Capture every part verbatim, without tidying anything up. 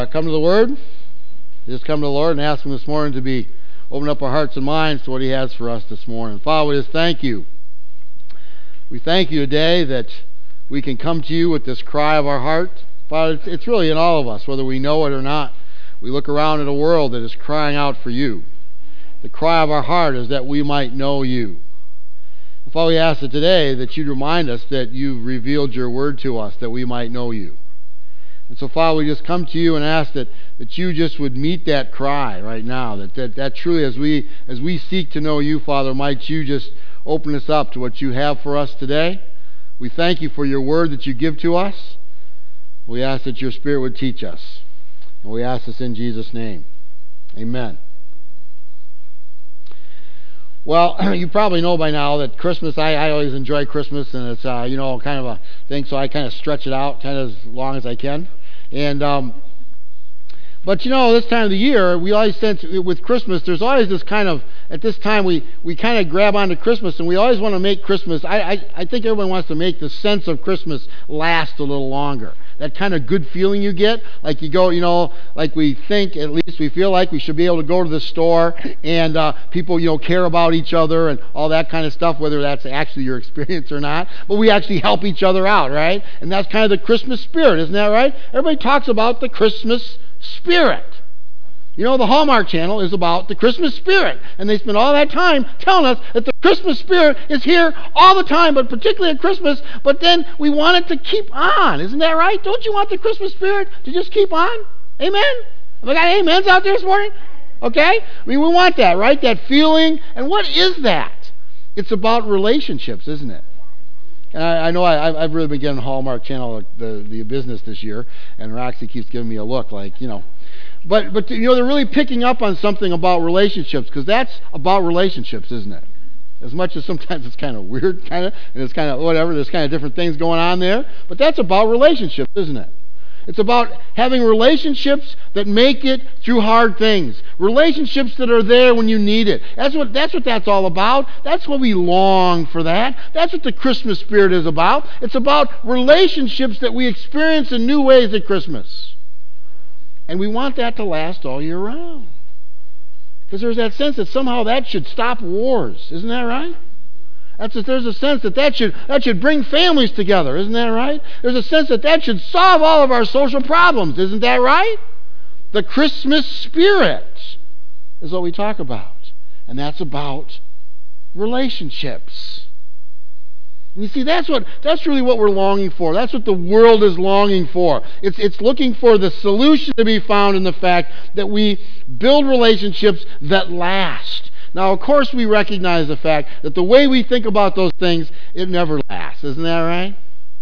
uh, come to the Word. Just come to the Lord and ask Him this morning to be open up our hearts and minds to what He has for us this morning. Father, we just thank You. We thank You today that we can come to You with this cry of our heart. Father, it's, it's really in all of us, whether we know it or not. We look around at a world that is crying out for You. The cry of our heart is that we might know You. And Father, we ask that today that You'd remind us that You've revealed Your Word to us, that we might know You. And so, Father, we just come to You and ask that, that You just would meet that cry right now, that, that that truly, as we as we seek to know You, Father, might You just open us up to what You have for us today. We thank You for Your Word that You give to us. We ask that Your Spirit would teach us. And we ask this in Jesus' name. Amen. Well, you probably know by now that Christmas, I, I always enjoy Christmas, and it's, uh, you know, kind of a thing, so I kind of stretch it out kind of as long as I can. And, um, but, you know, this time of the year, we always sense with Christmas, there's always this kind of, at this time, we, we kind of grab onto Christmas, and we always want to make Christmas, I, I, I think everyone wants to make the sense of Christmas last a little longer. That kind of good feeling you get, like you go, you know, like we think, at least we feel like we should be able to go to the store and uh, people, you know, care about each other and all that kind of stuff, whether that's actually your experience or not. But we actually help each other out, right? And that's kind of the Christmas spirit, isn't that right? Everybody talks about the Christmas spirit. You know, the Hallmark Channel is about the Christmas spirit. And they spend all that time telling us that the Christmas spirit is here all the time, but particularly at Christmas. But then we want it to keep on. Isn't that right? Don't you want the Christmas spirit to just keep on? Amen? Have I got amens out there this morning? Okay? I mean, we want that, right? That feeling. And what is that? It's about relationships, isn't it? And I, I know I, I've really been getting Hallmark Channel, the, the business this year, and Roxy keeps giving me a look like, you know. But, but you know, they're really picking up on something about relationships, because that's about relationships, isn't it? As much as sometimes it's kind of weird, kind of, and it's kind of whatever, there's kind of different things going on there. But that's about relationships, isn't it? It's about having relationships that make it through hard things. Relationships that are there when you need it. That's what that's what that's all about. That's what we long for that. That's what the Christmas spirit is about. It's about relationships that we experience in new ways at Christmas. And we want that to last all year round. Because there's that sense that somehow that should stop wars. Isn't that right? That's a, there's a sense that that should, that should bring families together. Isn't that right? There's a sense that that should solve all of our social problems. Isn't that right? The Christmas spirit is what we talk about. And that's about relationships. And you see, that's what that's really what we're longing for. That's what the world is longing for. It's it's looking for the solution to be found in the fact that we build relationships that last. Now, of course, we recognize the fact that the way we think about those things, it never lasts. Isn't that right?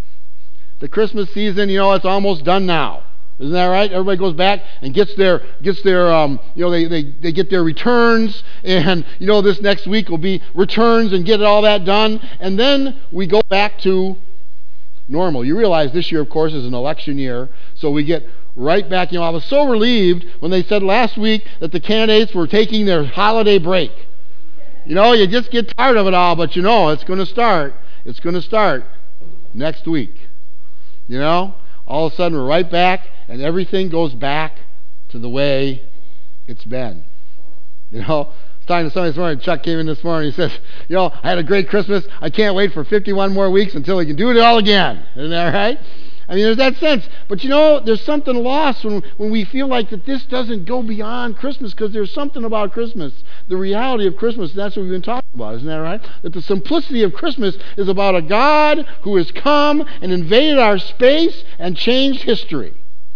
The Christmas season, you know, it's almost done now. Isn't that right? Everybody goes back and gets their, gets their, um, you know, they, they, they get their returns, and, you know, this next week will be returns and get all that done, and then we go back to normal. You realize this year, of course, is an election year, so we get right back. You know, I was so relieved when they said last week that the candidates were taking their holiday break. You know, you just get tired of it all, but you know, it's going to start. It's going to start next week. You know, all of a sudden we're right back, and everything goes back to the way it's been. You know, I was talking to somebody this morning. Chuck came in this morning. He says, you know, I had a great Christmas. I can't wait for fifty-one more weeks until we can do it all again. Isn't that right? I mean, there's that sense. But you know, there's something lost when, when we feel like that this doesn't go beyond Christmas, because there's something about Christmas, the reality of Christmas, and that's what we've been talking about. Isn't that right? That the simplicity of Christmas is about a God who has come and invaded our space and changed history.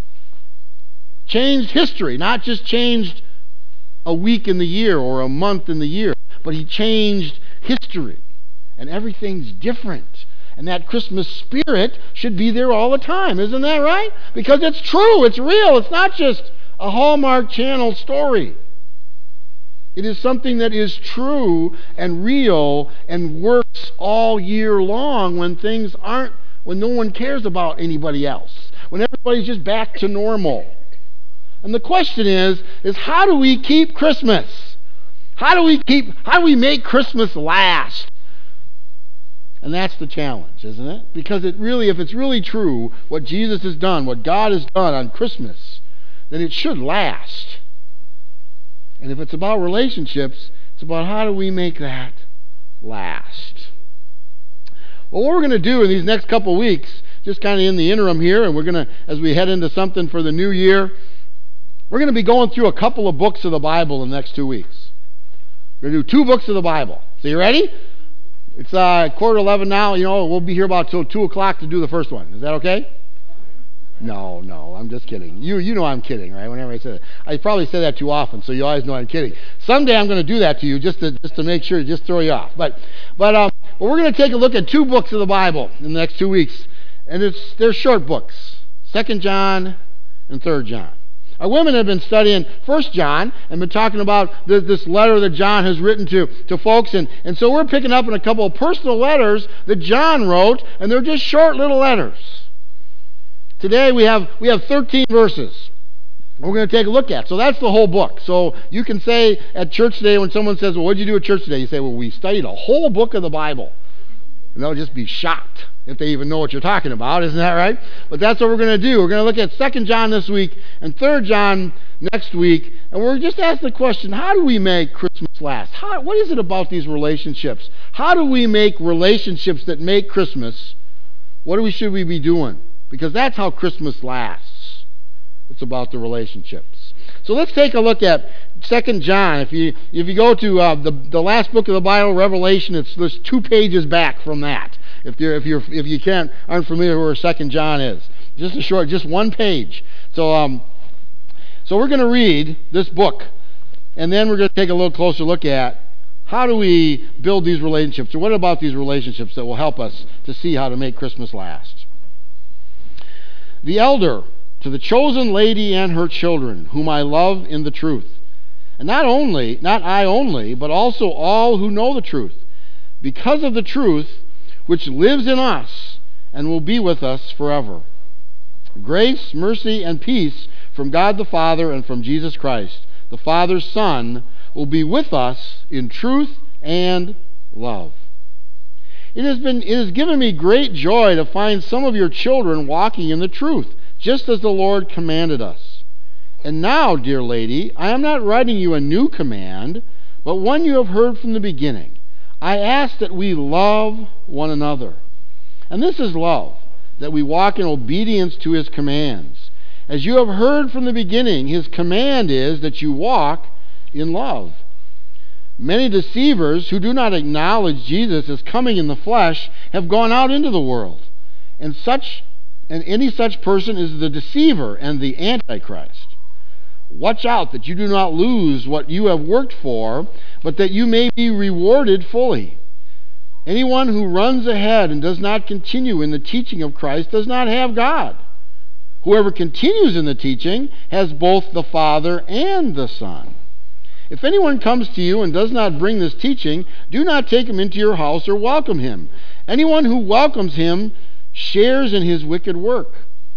Changed history, not just changed a week in the year or a month in the year, but he changed history. And everything's different. And that Christmas spirit should be there all the time. Isn't that right? Because it's true. It's real. It's not just a Hallmark Channel story. It is something that is true and real and works all year long when things aren't, when no one cares about anybody else. When everybody's just back to normal. And the question is, is how do we keep Christmas? How do we keep, how do we make Christmas last? And that's the challenge, isn't it? Because it really, if it's really true, what Jesus has done, what God has done on Christmas, then it should last. And if it's about relationships, it's about how do we make that last. Well, what we're going to do in these next couple weeks, just kind of in the interim here, and we're going to, as we head into something for the new year, we're going to be going through a couple of books of the Bible in the next two weeks. We're going to do two books of the Bible. So you ready? It's uh, quarter eleven now. You know, we'll be here about till two o'clock to do the first one. Is that okay? No, no, I'm just kidding. You you know I'm kidding, right? Whenever I say that. I probably say that too often, so you always know I'm kidding. Someday I'm going to do that to you just to just to make sure, to just throw you off. But but um, well, we're going to take a look at two books of the Bible in the next two weeks. And it's they're short books, Second John and Third John. Our women have been studying First John and been talking about the, this letter that John has written to, to folks. And, and so we're picking up in a couple of personal letters that John wrote, and they're just short little letters. Today we have we have thirteen verses we're going to take a look at. So that's the whole book. So you can say at church today, when someone says, well, what did you do at church today? You say, well, we studied a whole book of the Bible. And they'll just be shocked if they even know what you're talking about. Isn't that right? But that's what we're going to do. We're going to look at Second John this week and Third John next week. And we're just asking the question, how do we make Christmas last? How, what is it about these relationships? How do we make relationships that make Christmas? What do we, should we be doing? Because that's how Christmas lasts. It's about the relationships. So let's take a look at Second John. If you if you go to uh, the the last book of the Bible, Revelation, it's just two pages back from that. If you're if you're if you can't aren't familiar where Second John is, just a short, just one page. So um, so we're going to read this book, and then we're going to take a little closer look at how do we build these relationships, or what about these relationships that will help us to see how to make Christmas last. The elder to the chosen lady and her children, whom I love in the truth. And not only, not I only, but also all who know the truth, because of the truth which lives in us and will be with us forever. Grace, mercy, and peace from God the Father and from Jesus Christ, the Father's Son, will be with us in truth and love. It has been, it has given me great joy to find some of your children walking in the truth, just as the Lord commanded us. And now, dear lady, I am not writing you a new command, but one you have heard from the beginning. I ask that we love one another. And this is love, that we walk in obedience to his commands. As you have heard from the beginning, his command is that you walk in love. Many deceivers who do not acknowledge Jesus as coming in the flesh have gone out into the world. And such and any such person is the deceiver and the antichrist. Watch out that you do not lose what you have worked for, but that you may be rewarded fully. Anyone who runs ahead and does not continue in the teaching of Christ does not have God. Whoever continues in the teaching has both the Father and the Son. If anyone comes to you and does not bring this teaching, do not take him into your house or welcome him. Anyone who welcomes him shares in his wicked work.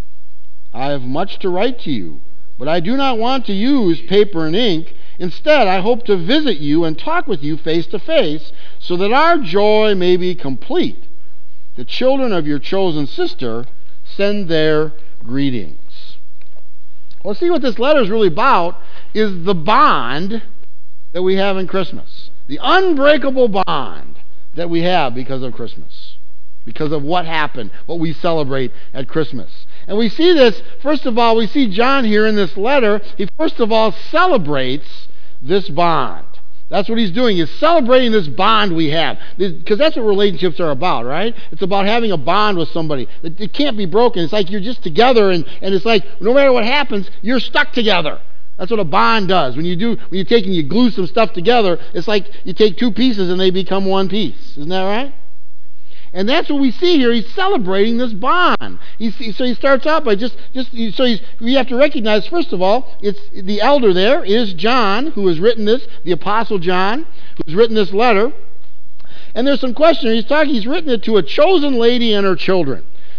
I have much to write to you, but I do not want to use paper and ink. Instead, I hope to visit you and talk with you face to face, so that our joy may be complete. The children of your chosen sister send their greetings. Well, see what this letter is really about is the bond that we have in Christmas. The unbreakable bond that we have because of Christmas. Because of what happened, what we celebrate at Christmas. And we see this, first of all, we see John here in this letter. He first of all celebrates this bond. That's what he's doing. He's celebrating this bond we have. Because that's what relationships are about, right? It's about having a bond with somebody. It, it can't be broken. It's like you're just together, and, and it's like no matter what happens, you're stuck together. That's what a bond does. When you do, when you take and you glue some stuff together, it's like you take two pieces and they become one piece. Isn't that right? And that's what we see here. He's celebrating this bond. He's, so he starts out by just, just so he's, we have to recognize, first of all, it's the elder there is John, who has written this, the Apostle John, who's written this letter. And there's some question. He's talking, he's written it to a chosen lady and her children.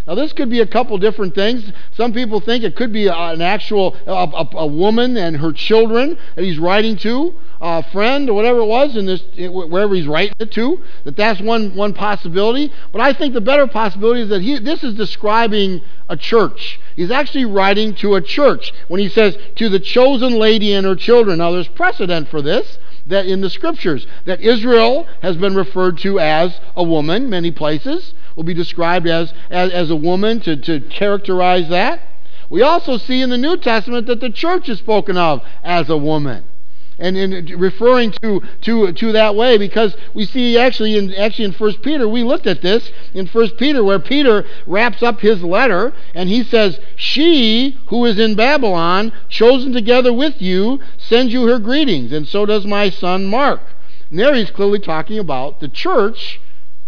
Now, this could be a couple different things. Some people think it could be an actual a, a, a woman and her children that he's writing to, a friend or whatever it was, in this wherever he's writing it to. That that's one one possibility. But I think the better possibility is that he this is describing a church. He's actually writing to a church when he says to the chosen lady and her children. Now, there's precedent for this. That in the scriptures, that Israel has been referred to as a woman, many places will be described as, as, as a woman to, to characterize that. We also see in the New Testament that the church is spoken of as a woman. And in referring to, to, to that way, because we see actually in actually in First Peter, we looked at this in First Peter, where Peter wraps up his letter, and he says, "She who is in Babylon, chosen together with you, sends you her greetings, and so does my son Mark." And there he's clearly talking about the church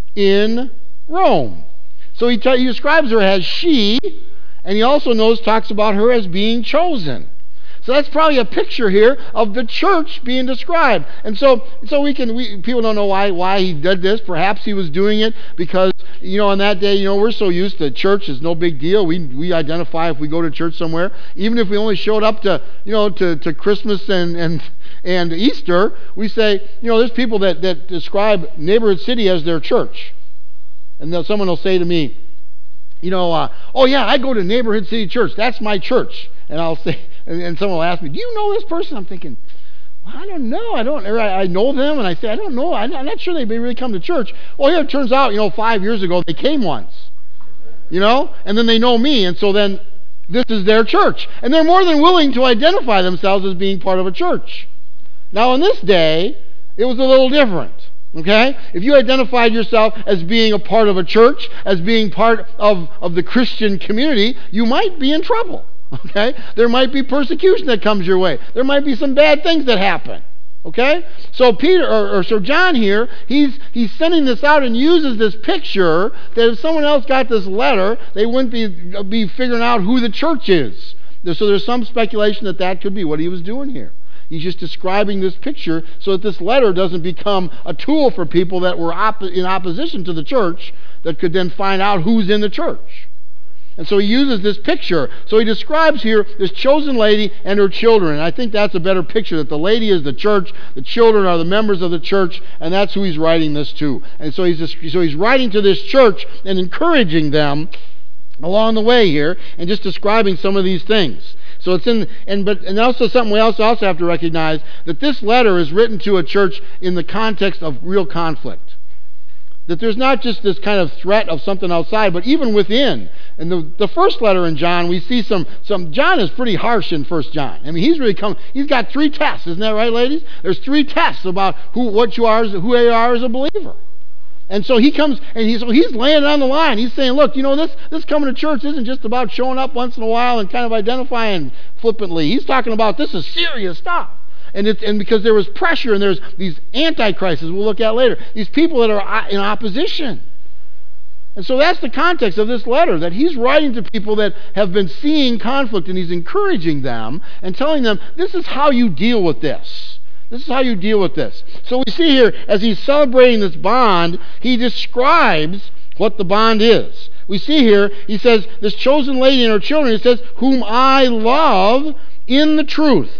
in Rome. So he, t- he describes her as she, and he also knows talks about her as being chosen. So that's probably a picture here of the church being described. And so so we can we people don't know why why he did this. Perhaps he was doing it because, you know, on that day, you know, we're so used to church is no big deal. We we identify if we go to church somewhere, even if we only showed up to, you know, to, to Christmas and, and and Easter, we say, you know, there's people that, that describe Neighborhood City as their church. And then someone will say to me, you know, uh, oh yeah, I go to Neighborhood City Church. That's my church. And I'll say, and, and someone will ask me, do you know this person? I'm thinking, well, I don't know. I don't. I, I know them, and I say, I don't know. I'm not sure they really come to church. Well, here it turns out, you know, five years ago they came once, you know, and then they know me, and so then this is their church, and they're more than willing to identify themselves as being part of a church. Now, in this day, it was a little different. Okay? If you identified yourself as being a part of a church, as being part of, of the Christian community, you might be in trouble. Okay? There might be persecution that comes your way. There might be some bad things that happen. Okay? So Peter, or, or so John here, he's he's sending this out and uses this picture that if someone else got this letter, they wouldn't be, be figuring out who the church is. So there's some speculation that that could be what he was doing here. He's just describing this picture so that this letter doesn't become a tool for people that were op- in opposition to the church that could then find out who's in the church. And so he uses this picture. So he describes here this chosen lady and her children. And I think that's a better picture, that the lady is the church, the children are the members of the church, and that's who he's writing this to. And so he's just, so he's writing to this church and encouraging them along the way here and just describing some of these things. So it's in, and but and also something we also also have to recognize that this letter is written to a church in the context of real conflict. That there's not just this kind of threat of something outside, but even within. In the the first letter in John, we see some some. John is pretty harsh in First John. I mean, he's really come. He's got three tests, isn't that right, ladies? There's three tests about who what you are, who you are as a believer. And so he comes, and he's, so he's laying it on the line. He's saying, look, you know, this, this coming to church isn't just about showing up once in a while and kind of identifying flippantly. He's talking about this is serious stuff. And it's, and because there was pressure, and there's these antichrists we'll look at later, these people that are in opposition. And so that's the context of this letter, that he's writing to people that have been seeing conflict, and he's encouraging them and telling them, this is how you deal with this. This is how you deal with this. So we see here, as he's celebrating this bond, he describes what the bond is. We see here, he says, this chosen lady and her children, he says, whom I love in the truth.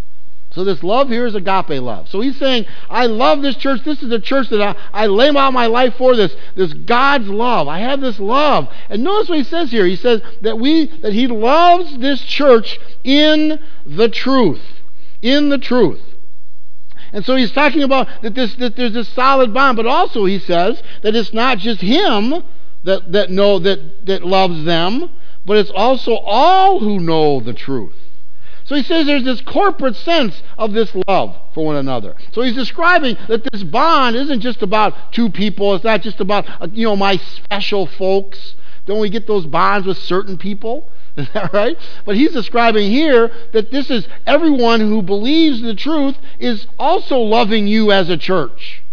So this love here is agape love. So he's saying, I love this church. This is the church that I, I lay out my life for, this, this God's love. I have this love. And notice what he says here. He says that we that he loves this church in the truth. In the truth. And so he's talking about that, this, that there's this solid bond, but also he says that it's not just him that, that know that, that loves them, but it's also all who know the truth. So he says there's this corporate sense of this love for one another. So he's describing that this bond isn't just about two people. It's not just about, you know, my special folks. Don't we get those bonds with certain people? Is that right? But he's describing here that this is everyone who believes the truth is also loving you as a church.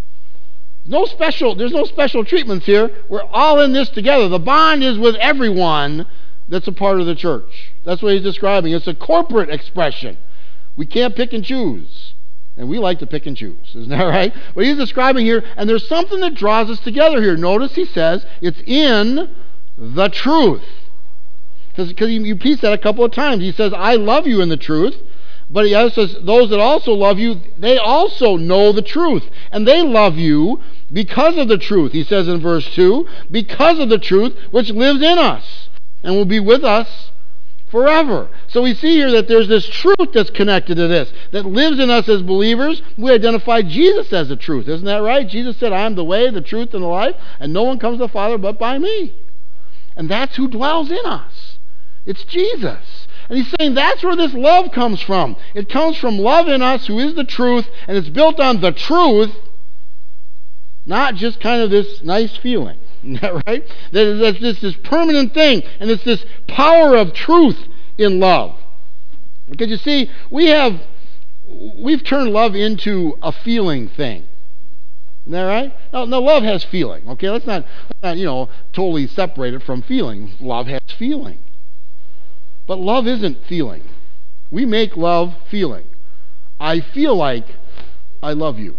No special, there's no special treatments here. We're all in this together. The bond is with everyone that's a part of the church. That's what he's describing. It's a corporate expression. We can't pick and choose. And we like to pick and choose. Isn't that right? But he's describing here, and there's something that draws us together here. Notice he says it's in the truth. Because you repeats that a couple of times. He says, I love you in the truth. But he also says, those that also love you, they also know the truth. And they love you because of the truth. He says in verse two, because of the truth which lives in us and will be with us forever. So we see here that there's this truth that's connected to this, that lives in us as believers. We identify Jesus as the truth. Isn't that right? Jesus said, I am the way, the truth, and the life, and no one comes to the Father but by me. And that's who dwells in us. It's Jesus. And he's saying that's where this love comes from. It comes from love in us, who is the truth, and it's built on the truth, not just kind of this nice feeling. Isn't that right? That's this, this permanent thing, and it's this power of truth in love. Because you see, we have, we've turned love into a feeling thing. Isn't that right? No, no, love has feeling. Okay, let's not, let's not, you know, totally separate it from feeling. Love has feeling. But love isn't feeling. We make love feeling. I feel like I love you.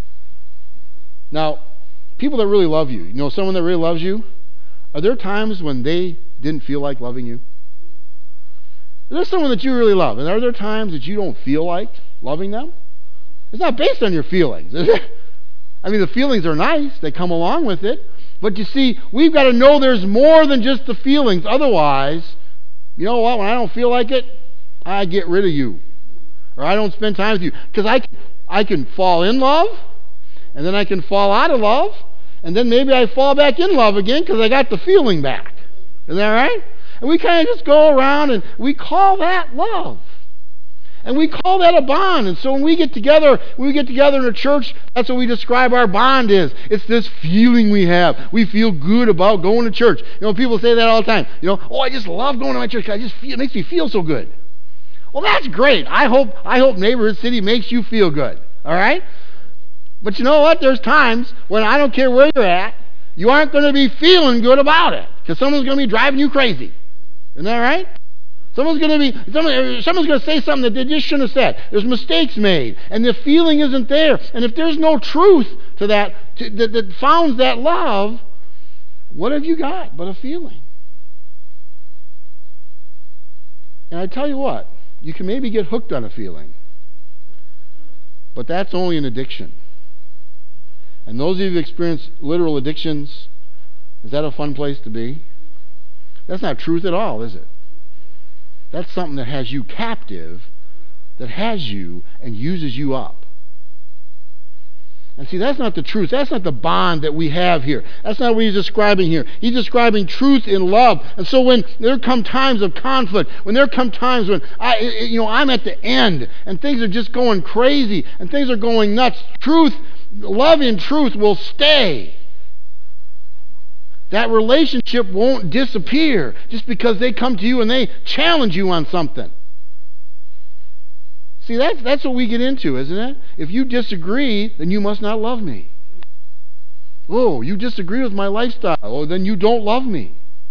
Now, people that really love you, you know someone that really loves you, are there times when they didn't feel like loving you? Is there someone that you really love, and are there times that you don't feel like loving them? It's not based on your feelings, is it? I mean, the feelings are nice. They come along with it. But you see, we've got to know there's more than just the feelings. Otherwise, you know what? When I don't feel like it, I get rid of you. Or I don't spend time with you. Because I, I can fall in love, and then I can fall out of love, and then maybe I fall back in love again because I got the feeling back. Isn't that right? And we kind of just go around and we call that love. And we call that a bond. And so when we get together, when we get together in a church, that's what we describe our bond is. It's this feeling we have. We feel good about going to church. You know, people say that all the time. You know, oh, I just love going to my church. I just feel, it makes me feel so good. Well, that's great. I hope I hope Neighborhood City makes you feel good. All right? But you know what? There's times when I don't care where you're at, you aren't going to be feeling good about it because someone's going to be driving you crazy. Isn't that right? Someone's going to be, someone, someone's going to say something that they just shouldn't have said. There's mistakes made, and the feeling isn't there. And if there's no truth to that, to, that, that founds that love, what have you got but a feeling? And I tell you what, you can maybe get hooked on a feeling, but that's only an addiction. And those of you who've experienced literal addictions, is that a fun place to be? That's not truth at all, is it? That's something that has you captive, that has you and uses you up. And see, that's not the truth. That's not the bond that we have here. That's not what he's describing here. He's describing truth in love. And so when there come times of conflict, when there come times when I, you know, I'm at the end and things are just going crazy and things are going nuts, truth, love in truth will stay. That relationship won't disappear just because they come to you and they challenge you on something. See, that's, that's what we get into, isn't it? If you disagree, then you must not love me. Oh, you disagree with my lifestyle. Oh, then you don't love me.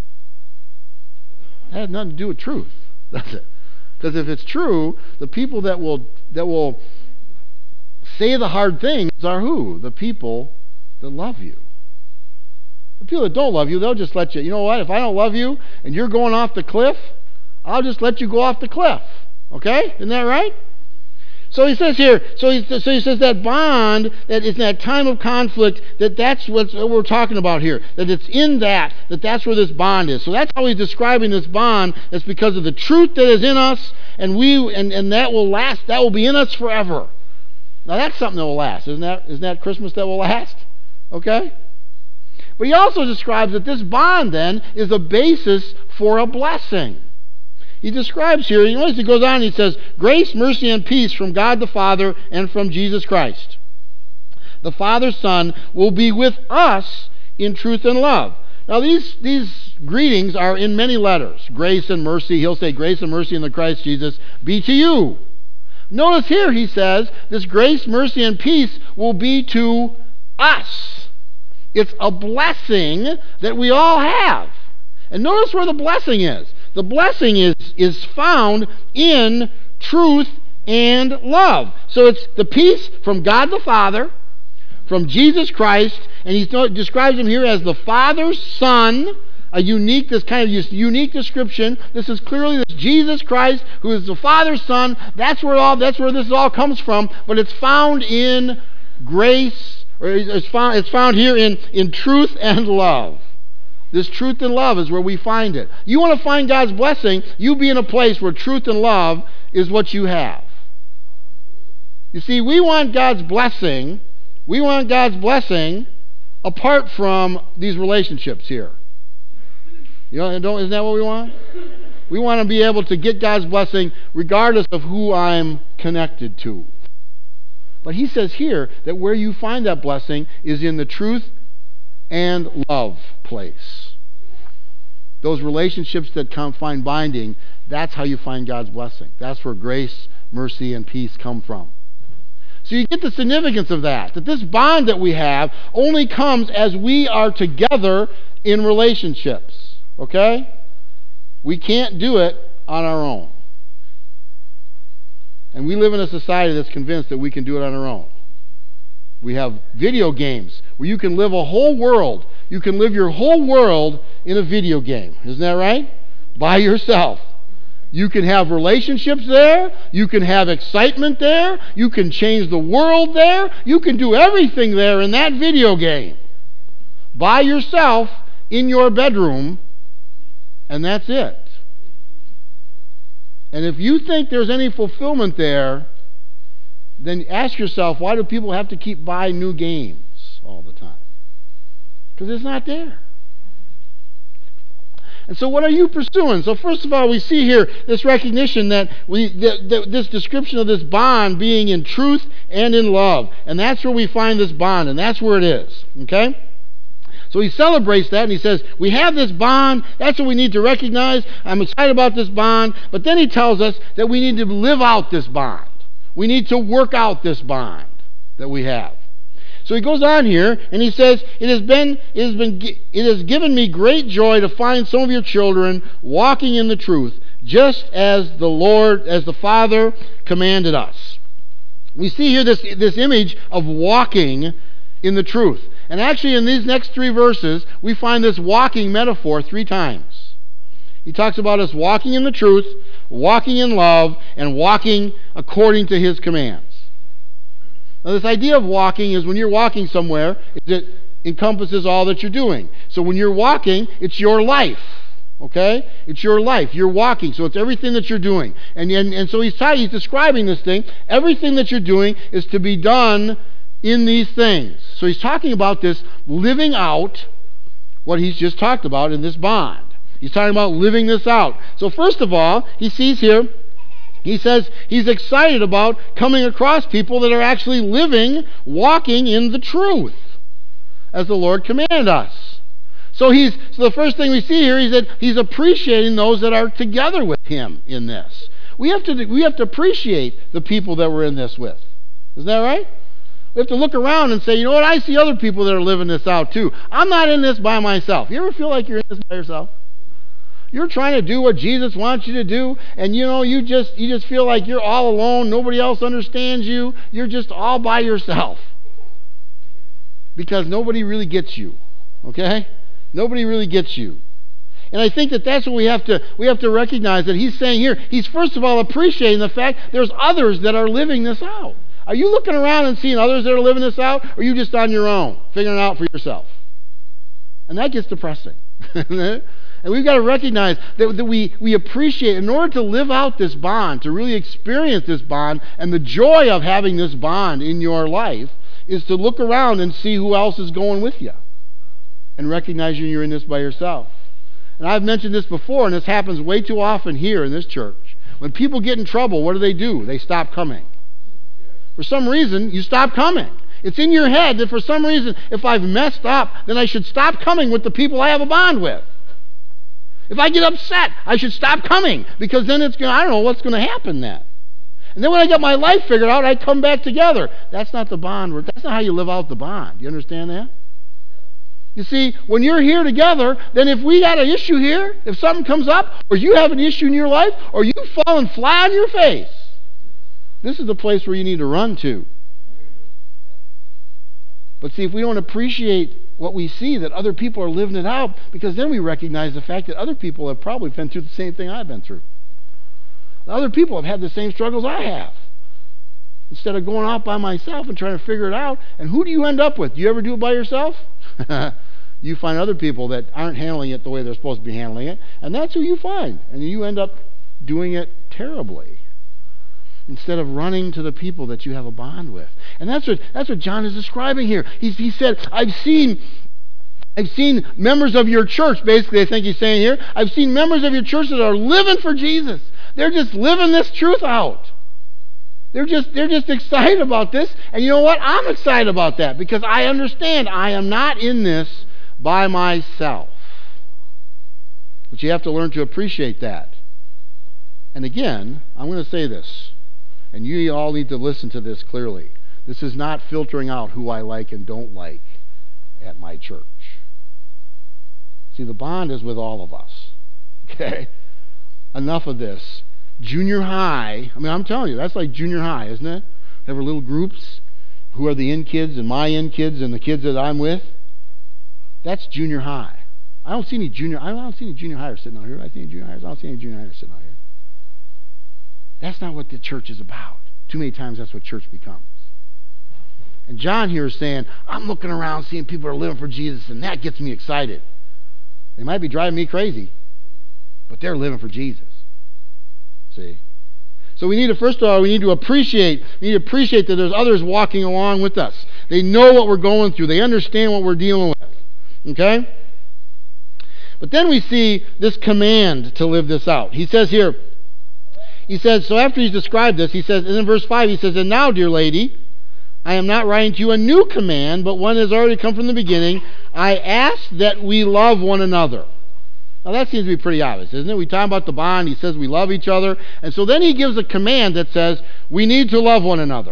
That has nothing to do with truth, does it? Because if it's true, the people that will that will say the hard things are who? The people that love you. The people that don't love you, they'll just let you, you know what, if I don't love you and you're going off the cliff, I'll just let you go off the cliff. Okay? Isn't that right? So he says here, so he, so he says that bond, that is that time of conflict, that that's what we're talking about here. That it's in that, that that's where this bond is. So that's how he's describing this bond. It's because of the truth that is in us, and we and, and that will last, that will be in us forever. Now that's something that will last. Isn't that, isn't that Christmas that will last? Okay? But he also describes that this bond, then, is a basis for a blessing. He describes here, you notice he goes on and he says, grace, mercy, and peace from God the Father and from Jesus Christ. The Father, Son, will be with us in truth and love. Now, these, these greetings are in many letters. Grace and mercy. He'll say, grace and mercy in the Christ Jesus be to you. Notice here he says, this grace, mercy, and peace will be to us. It's a blessing that we all have. And notice where the blessing is. The blessing is, is found in truth and love. So it's the peace from God the Father, from Jesus Christ, and he describes him here as the Father's Son. a unique, this kind of unique description. This is clearly this Jesus Christ, who is the Father's Son. That's where all that's where this all comes from. But it's found in grace, or it's found it's found here in, in truth and love. This truth and love is where we find it. You want to find God's blessing, you be in a place where truth and love is what you have. You see, we want God's blessing, we want God's blessing apart from these relationships here. You know, don't, isn't that what we want? We want to be able to get God's blessing regardless of who I'm connected to. But he says here that where you find that blessing is in the truth and love place. Those relationships that come find binding, that's how you find God's blessing. That's where grace, mercy, and peace come from. So you get the significance of that, that this bond that we have only comes as we are together in relationships. Okay? We can't do it on our own. And we live in a society that's convinced that we can do it on our own. We have video games where you can live a whole world. You can live your whole world in a video game. Isn't that right? By yourself. You can have relationships there. You can have excitement there. You can change the world there. You can do everything there in that video game. By yourself in your bedroom. And that's it. And if you think there's any fulfillment there, then ask yourself, why do people have to keep buying new games all the time? Because it's not there. And so what are you pursuing? So first of all, we see here this recognition that we that, that this description of this bond being in truth and in love. And that's where we find this bond, and that's where it is. Okay? So he celebrates that, and he says, we have this bond. That's what we need to recognize. I'm excited about this bond. But then he tells us that we need to live out this bond. We need to work out this bond that we have. So he goes on here, and he says, it has been, it has been, it has given me great joy to find some of your children walking in the truth, just as the Lord, as the Father commanded us. We see here this, this image of walking in the truth. And actually in these next three verses, we find this walking metaphor three times. He talks about us walking in the truth, walking in love, and walking according to his commands. Now this idea of walking is when you're walking somewhere, it encompasses all that you're doing. So when you're walking, it's your life. Okay? It's your life. You're walking. So it's everything that you're doing. And, and, and so he's, he's describing this thing. Everything that you're doing is to be done in these things. So he's talking about this living out what he's just talked about in this bond. He's talking about living this out. So first of all, he sees here, he says he's excited about coming across people that are actually living, walking in the truth, as the Lord commanded us. So he's so the first thing we see here is that he's appreciating those that are together with him in this. We have to we have to appreciate the people that we're in this with. Isn't that right? We have to look around and say, you know what, I see other people that are living this out too. I'm not in this by myself. You ever feel like you're in this by yourself? You're trying to do what Jesus wants you to do, and you know, you just you just feel like you're all alone, nobody else understands you, you're just all by yourself. Because nobody really gets you. Okay? Nobody really gets you. And I think that that's what we have to we have to recognize, that he's saying here, he's first of all appreciating the fact there's others that are living this out. Are you looking around and seeing others that are living this out, or are you just on your own, figuring it out for yourself? And that gets depressing. And we've got to recognize that, that we, we appreciate, in order to live out this bond, to really experience this bond, and the joy of having this bond in your life, is to look around and see who else is going with you. And recognize you're in this by yourself. And I've mentioned this before, and this happens way too often here in this church. When people get in trouble, what do they do? They stop coming. For some reason, you stop coming. It's in your head that for some reason, if I've messed up, then I should stop coming with the people I have a bond with. If I get upset, I should stop coming, because then it's going I don't know what's going to happen then. And then when I get my life figured out, I come back together. That's not the bond. That's not how you live out the bond. You understand that? You see, when you're here together, then if we got an issue here, if something comes up, or you have an issue in your life, or you've fallen flat on your face, this is the place where you need to run to. But see, if we don't appreciate what we see, that other people are living it out, because then we recognize the fact that other people have probably been through the same thing I've been through. Other people have had the same struggles I have. Instead of going out by myself and trying to figure it out, and who do you end up with? Do you ever do it by yourself? You find other people that aren't handling it the way they're supposed to be handling it, and that's who you find. And you end up doing it terribly, instead of running to the people that you have a bond with. And that's what that's what John is describing here. He's, he said, I've seen I've seen members of your church, basically I think he's saying here, I've seen members of your church that are living for Jesus. They're just living this truth out. They're just they're just excited about this. And you know what? I'm excited about that, because I understand I am not in this by myself. But you have to learn to appreciate that. And again, I'm going to say this, and you all need to listen to this clearly. This is not filtering out who I like and don't like at my church. See, the bond is with all of us. Okay? Enough of this. Junior high, I mean, I'm telling you, that's like junior high, isn't it? Have our little groups. Who are the in kids and my in kids and the kids that I'm with? That's junior high. I don't see any junior. I don't see any junior hires sitting out here. I see any junior hires. I don't see any junior hires sitting out here. That's not what the church is about. Too many times that's what church becomes. And John here is saying, I'm looking around seeing people are living for Jesus, and that gets me excited. They might be driving me crazy, but they're living for Jesus. See? So we need to, first of all, we need to appreciate, we need to appreciate that there's others walking along with us. They know what we're going through. They understand what we're dealing with. Okay? But then we see this command to live this out. He says here, he says, so after he's described this, he says, and in verse five, he says, and now, dear lady, I am not writing to you a new command, but one that has already come from the beginning. I ask that we love one another. Now that seems to be pretty obvious, isn't it? We talk about the bond. He says we love each other. And so then he gives a command that says we need to love one another.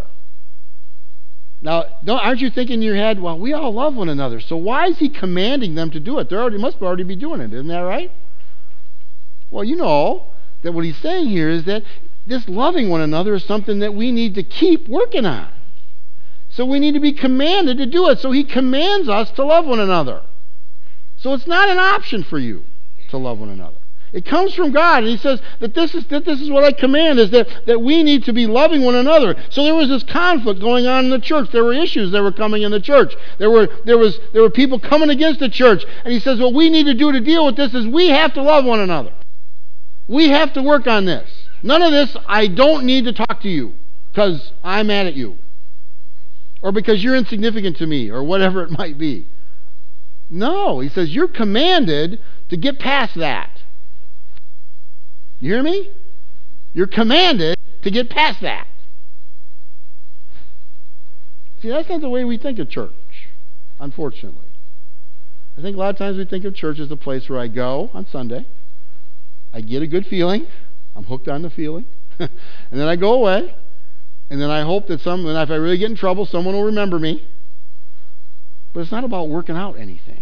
Now, don't, aren't you thinking in your head, well, we all love one another, so why is he commanding them to do it? They already must already be doing it, isn't that right? Well, you know that what he's saying here is that this loving one another is something that we need to keep working on. So we need to be commanded to do it. So he commands us to love one another. So it's not an option for you to love one another. It comes from God, and he says that this is that this is what I command, is that, that we need to be loving one another. So there was this conflict going on in the church. There were issues that were coming in the church. There were there was there were people coming against the church. And he says, what we need to do to deal with this is we have to love one another. We have to work on this. None of this, I don't need to talk to you because I'm mad at you, or because you're insignificant to me, or whatever it might be. No, he says you're commanded to get past that. You hear me? You're commanded to get past that. See, that's not the way we think of church, unfortunately. I think a lot of times we think of church as a place where I go on Sunday, I get a good feeling, I'm hooked on the feeling, and then I go away, and then I hope that some, and if I really get in trouble, someone will remember me. But it's not about working out anything.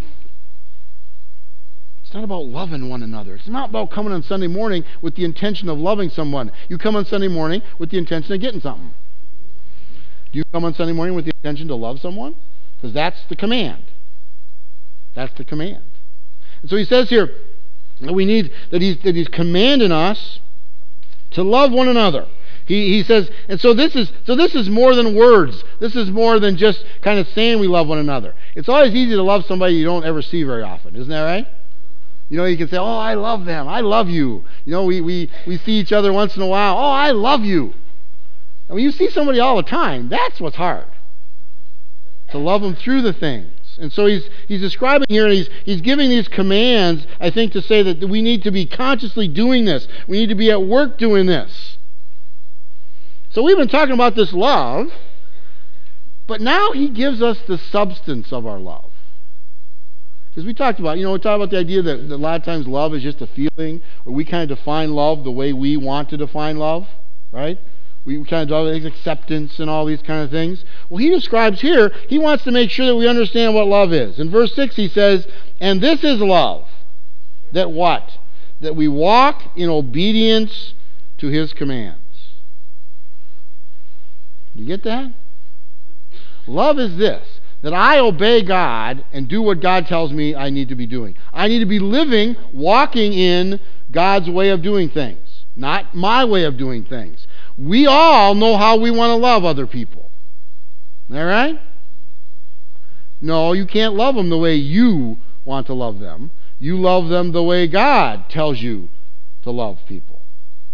It's not about loving one another. It's not about coming on Sunday morning with the intention of loving someone. You come on Sunday morning with the intention of getting something. Do you come on Sunday morning with the intention to love someone? Because that's the command. That's the command. And so he says here that we need that he's that he's commanding us to love one another. He he says, and so this is so this is more than words. This is more than just kind of saying we love one another. It's always easy to love somebody you don't ever see very often, isn't that right? You know, you can say, oh, I love them. I love you. You know, we, we, we see each other once in a while. Oh, I love you. And when you see somebody all the time, that's what's hard. To love them through the things. And so he's he's describing here, and he's he's giving these commands, I think, to say that we need to be consciously doing this. We need to be at work doing this. So we've been talking about this love, but now he gives us the substance of our love. Because we talked about, you know, we talked about the idea that, that a lot of times love is just a feeling, or we kind of define love the way we want to define love, right? We kind of do acceptance and all these kind of things. Well, he describes here, he wants to make sure that we understand what love is. In verse six he says, and this is love, that what? That we walk in obedience to his commands. You get that? Love is this, that I obey God and do what God tells me I need to be doing. I need to be living, walking in God's way of doing things, not my way of doing things. We all know how we want to love other people. All right? No, you can't love them the way you want to love them. You love them the way God tells you to love people.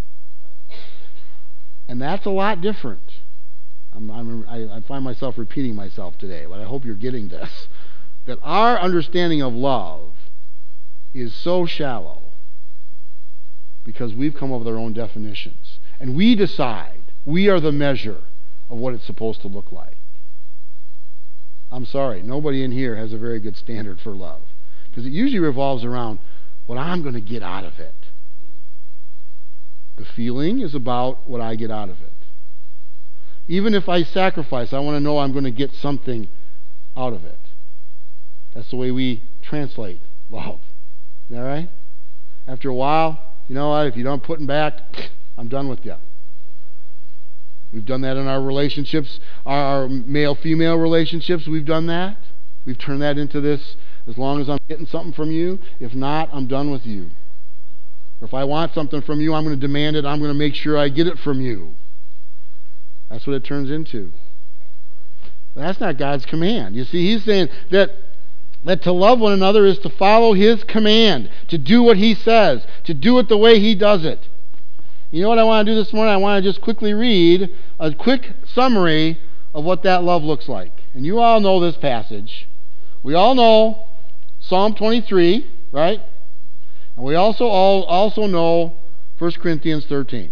And that's a lot different. I'm, I'm, I, I find myself repeating myself today, but I hope you're getting this. That our understanding of love is so shallow because we've come up with our own definitions. And we decide, we are the measure of what it's supposed to look like. I'm sorry, nobody in here has a very good standard for love. Because it usually revolves around what I'm going to get out of it. The feeling is about what I get out of it. Even if I sacrifice, I want to know I'm going to get something out of it. That's the way we translate love. All right? After a while, you know what? If you don't put it back, I'm done with you. We've done that in our relationships, our, our male-female relationships. We've done that. We've turned that into this, as long as I'm getting something from you. If not, I'm done with you. Or if I want something from you, I'm going to demand it. I'm going to make sure I get it from you. That's what it turns into. That's not God's command. You see, he's saying that, that to love one another is to follow his command, to do what he says, to do it the way he does it. You know what I want to do this morning? I want to just quickly read a quick summary of what that love looks like. And you all know this passage. We all know Psalm twenty-three, right? And we also all also know First Corinthians thirteen.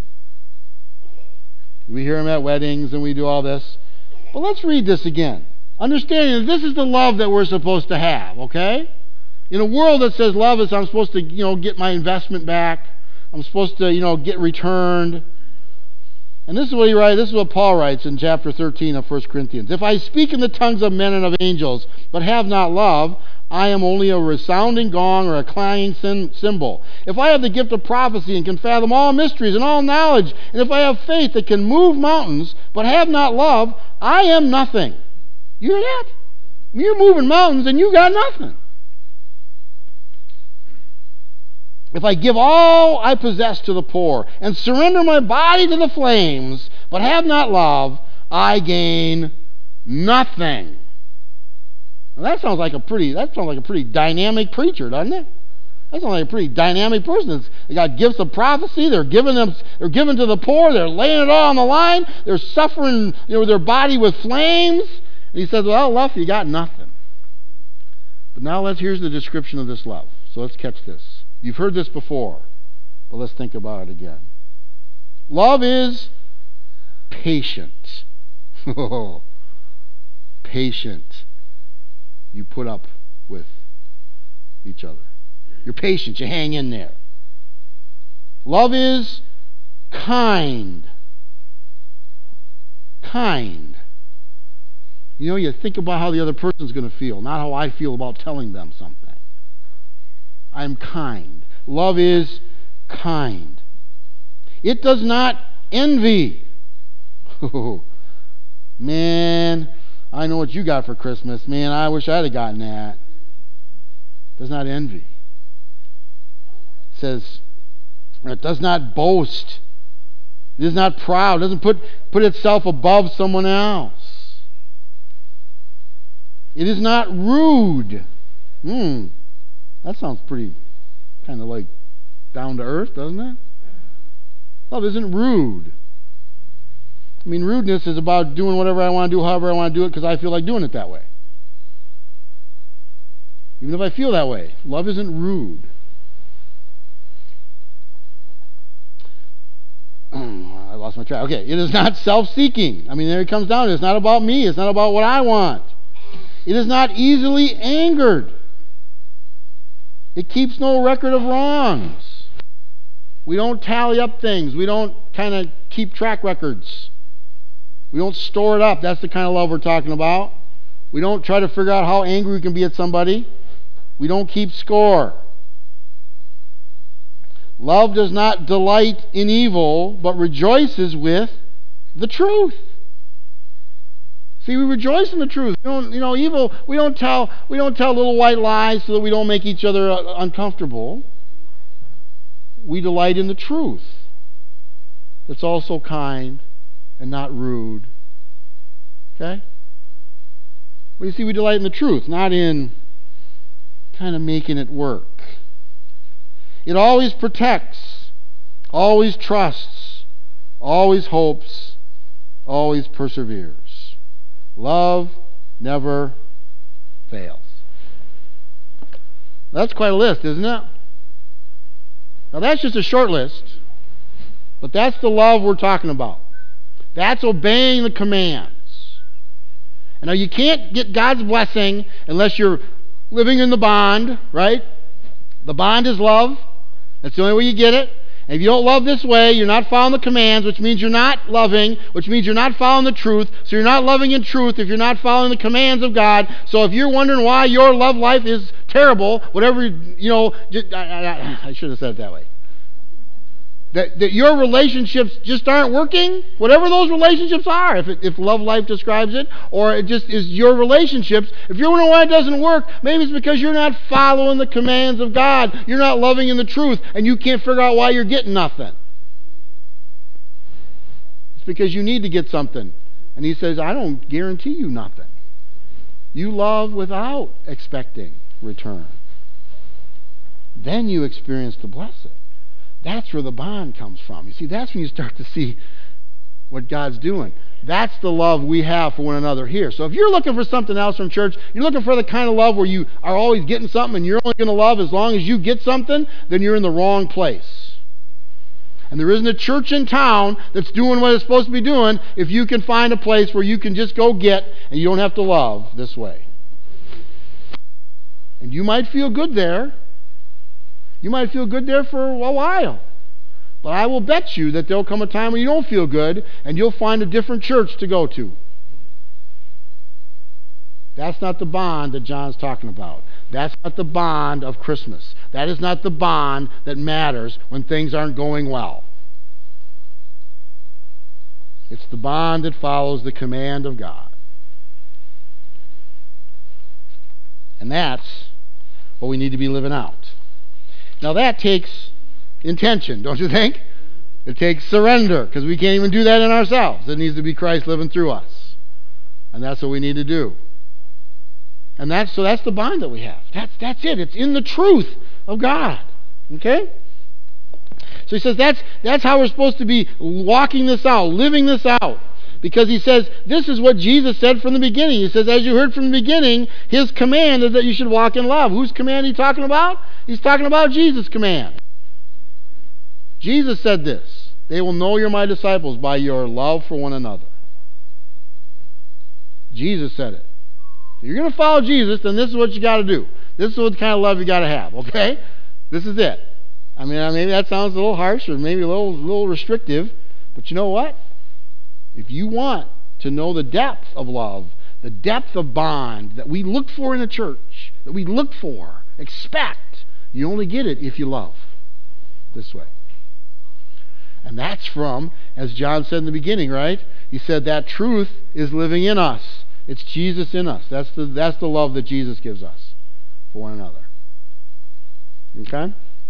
We hear them at weddings and we do all this. But let's read this again. Understanding that this is the love that we're supposed to have, okay? In a world that says love is I'm supposed to, you know, get my investment back. I'm supposed to, you know, get returned. And this is what he writes, this is what Paul writes in chapter thirteen of First Corinthians. If I speak in the tongues of men and of angels, but have not love, I am only a resounding gong or a clanging cymbal. If I have the gift of prophecy and can fathom all mysteries and all knowledge, and if I have faith that can move mountains, but have not love, I am nothing. You hear that? You're moving mountains and you got nothing. If I give all I possess to the poor and surrender my body to the flames, but have not love, I gain nothing. Now that sounds like a pretty that sounds like a pretty dynamic preacher, doesn't it? That sounds like a pretty dynamic person. They got gifts of prophecy. They're giving them. They're giving to the poor. They're laying it all on the line. They're suffering, you know, their body with flames. And he says, "Well, love, you got nothing." But now let's here's the description of this love. So let's catch this. You've heard this before, but let's think about it again. Love is patient. Oh, patient. You put up with each other. You're patient. You hang in there. Love is kind. Kind. You know, you think about how the other person's going to feel, not how I feel about telling them something. I'm kind. Love is kind. It does not envy. Oh, man, I know what you got for Christmas. Man, I wish I'd have gotten that. It does not envy. It says, it does not boast. It is not proud. It doesn't put, put itself above someone else. It is not rude. Hmm. That sounds pretty kind of like down to earth, doesn't it? Love isn't rude. I mean, rudeness is about doing whatever I want to do, however I want to do it, because I feel like doing it that way. Even if I feel that way, love isn't rude. I lost my track. Okay, it is not self-seeking. I mean, there it comes down to it. It's not about me. It's not about what I want. It is not easily angered. It keeps no record of wrongs. We don't tally up things. We don't kind of keep track records. We don't store it up. That's the kind of love we're talking about. We don't try to figure out how angry we can be at somebody. We don't keep score. Love does not delight in evil, but rejoices with the truth. See, we rejoice in the truth. We don't, you know, evil. We don't tell. We don't tell little white lies so that we don't make each other uh, uncomfortable. We delight in the truth. That's also kind and not rude. Okay. But you see, we delight in the truth, not in kind of making it work. It always protects, always trusts, always hopes, always perseveres. Love never fails. That's quite a list, isn't it? Now that's just a short list, but that's the love we're talking about. That's obeying the commands. And now you can't get God's blessing unless you're living in the bond, right? The bond is love. That's the only way you get it. And if you don't love this way, you're not following the commands, which means you're not loving, which means you're not following the truth. So you're not loving in truth if you're not following the commands of God. So if you're wondering why your love life is terrible, whatever, you know, just, I, I, I should have said it that way. That, that your relationships just aren't working, whatever those relationships are, if, it, if love life describes it, or it just is your relationships, if you're wondering why it doesn't work, maybe it's because you're not following the commands of God. You're not loving in the truth, and you can't figure out why you're getting nothing. It's because you need to get something. And he says, I don't guarantee you nothing. You love without expecting return. Then you experience the blessing. That's where the bond comes from. You see, that's when you start to see what God's doing. That's the love we have for one another here. So if you're looking for something else from church, you're looking for the kind of love where you are always getting something and you're only going to love as long as you get something, then you're in the wrong place. And there isn't a church in town that's doing what it's supposed to be doing if you can find a place where you can just go get and you don't have to love this way. And you might feel good there. You might feel good there for a while. But I will bet you that there'll come a time when you don't feel good and you'll find a different church to go to. That's not the bond that John's talking about. That's not the bond of Christmas. That is not the bond that matters when things aren't going well. It's the bond that follows the command of God. And that's what we need to be living out. Now that takes intention, don't you think? It takes surrender, because we can't even do that in ourselves. It needs to be Christ living through us. And that's what we need to do. And that's so that's the bond that we have. That's that's it. It's in the truth of God. Okay? So he says that's that's how we're supposed to be walking this out, living this out. Because he says, this is what Jesus said from the beginning. He says, as you heard from the beginning, his command is that you should walk in love. Whose command are you talking about? He's talking about Jesus' command. Jesus said this, they will know you're my disciples by your love for one another. Jesus said it. If you're going to follow Jesus, then this is what you got to do. This is what kind of love you got to have, okay? This is it. I mean, maybe that sounds a little harsh or maybe a little, little restrictive, but you know what? If you want to know the depth of love, the depth of bond that we look for in a church, that we look for, expect, you only get it if you love this way. And that's from, as John said in the beginning, right? He said that truth is living in us. It's Jesus in us. That's the, that's the love that Jesus gives us for one another. Okay?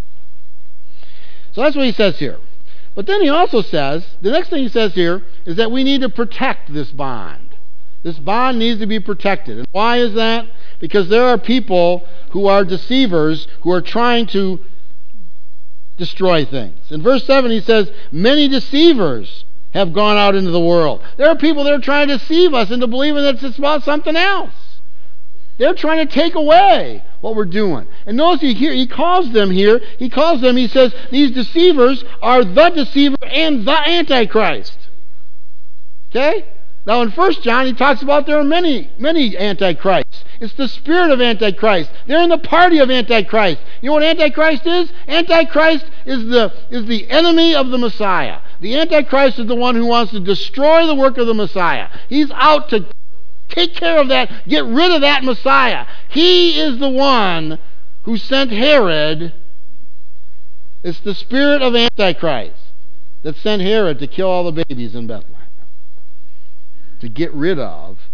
So that's what he says here. But then he also says, the next thing he says here is that we need to protect this bond. This bond needs to be protected. And why is that? Because there are people who are deceivers who are trying to destroy things. In verse seven he says, many deceivers have gone out into the world. There are people that are trying to deceive us into believing that it's about something else. They're trying to take away what we're doing. And notice he, here, he calls them here, he calls them, he says, these deceivers are the deceiver and the Antichrist. Okay? Now in First John, he talks about there are many, many Antichrists. It's the spirit of Antichrist. They're in the party of Antichrist. You know what Antichrist is? Antichrist is the, is the enemy of the Messiah. The Antichrist is the one who wants to destroy the work of the Messiah. He's out to take care of that, get rid of that Messiah. He is the one who sent Herod. It's the spirit of Antichrist that sent Herod to kill all the babies in Bethlehem. To get rid of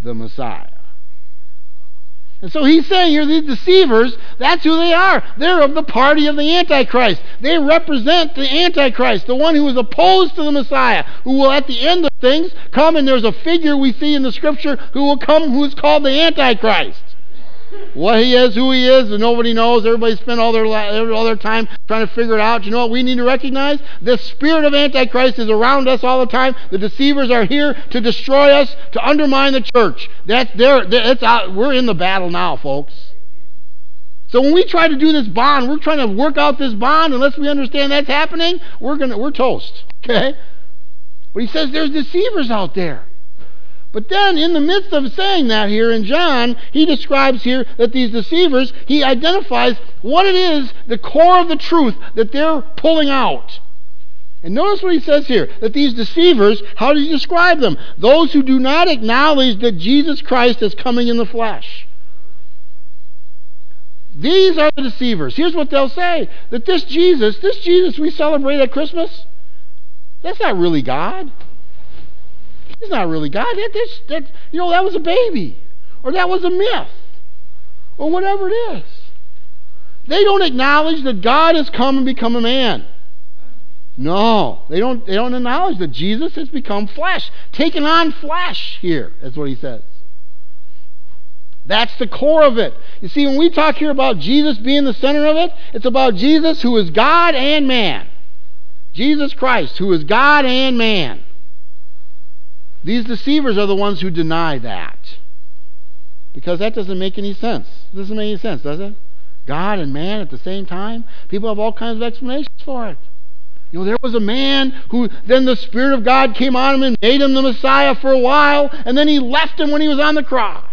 the Messiah. And so he's saying here, these deceivers, that's who they are. They're of the party of the Antichrist. They represent the Antichrist, the one who is opposed to the Messiah, who will at the end of things come, and there's a figure we see in the Scripture who will come who is called the Antichrist. What he is, who he is, and nobody knows. Everybody spent all their all their time trying to figure it out. You know what we need to recognize? The spirit of Antichrist is around us all the time. The deceivers are here to destroy us, to undermine the church. That's there. It's out. We're in the battle now, folks. So when we try to do this bond, we're trying to work out this bond. Unless we understand that's happening, we're gonna we're toast. Okay? But he says there's deceivers out there. But then, in the midst of saying that here in John, he describes here that these deceivers, he identifies what it is, the core of the truth that they're pulling out. And notice what he says here, that these deceivers, how does he describe them? Those who do not acknowledge that Jesus Christ is coming in the flesh. These are the deceivers. Here's what they'll say, that this Jesus, this Jesus we celebrate at Christmas, that's not really God. He's not really God. That, that, that, you know, that was a baby. Or that was a myth. Or whatever it is. They don't acknowledge that God has come and become a man. No. They don't, they don't acknowledge that Jesus has become flesh. Taken on flesh here. That's what he says. That's the core of it. You see, when we talk here about Jesus being the center of it, it's about Jesus who is God and man. Jesus Christ, who is God and man. These deceivers are the ones who deny that. Because that doesn't make any sense. It doesn't make any sense, does it? God and man at the same time? People have all kinds of explanations for it. You know, there was a man who, then the Spirit of God came on him and made him the Messiah for a while, and then he left him when he was on the cross.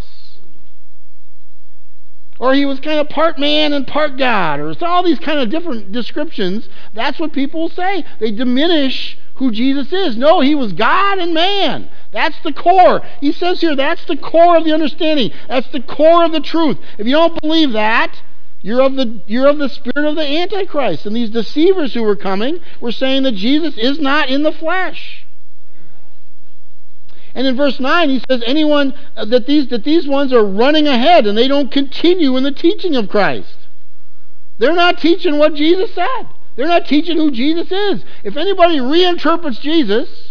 Or he was kind of part man and part God, or it's all these kind of different descriptions. That's what people say. They diminish who Jesus is. No, he was God and man. That's the core. He says here, that's the core of the understanding. That's the core of the truth. If you don't believe that, you're of the you're of the spirit of the Antichrist. And these deceivers who were coming were saying that Jesus is not in the flesh. And in verse nine, he says, anyone uh, that these that these ones are running ahead and they don't continue in the teaching of Christ. They're not teaching what Jesus said. They're not teaching who Jesus is. If anybody reinterprets Jesus,